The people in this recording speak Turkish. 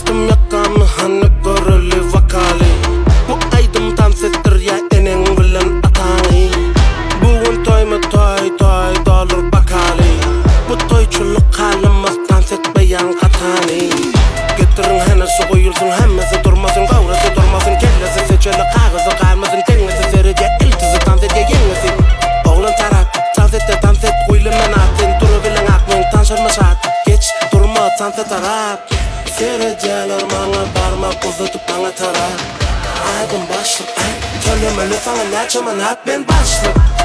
Açtım yakamı hani göreli vakali. Bu aydım dans ettir ya enin bilen atani. Bugün toy mu toy toy dolur bakali. Bu toyçuluk halimiz dans etmeyen katani. Getirin henesi koyulsun hemmesi durmasın gavrası durmasın kellesi seçeli kağızı kalmasın tengesi serice iltizi dans et ya yengesi. Oğlun taraf dans et de dans et koyulun men atın duru bilen akmen tanşırma şart geç durma dans et taraf. Sereceler bana parmak uzatıp bana taraf. Adım başlık ay söylemeli sana ne çaman at ben başlık.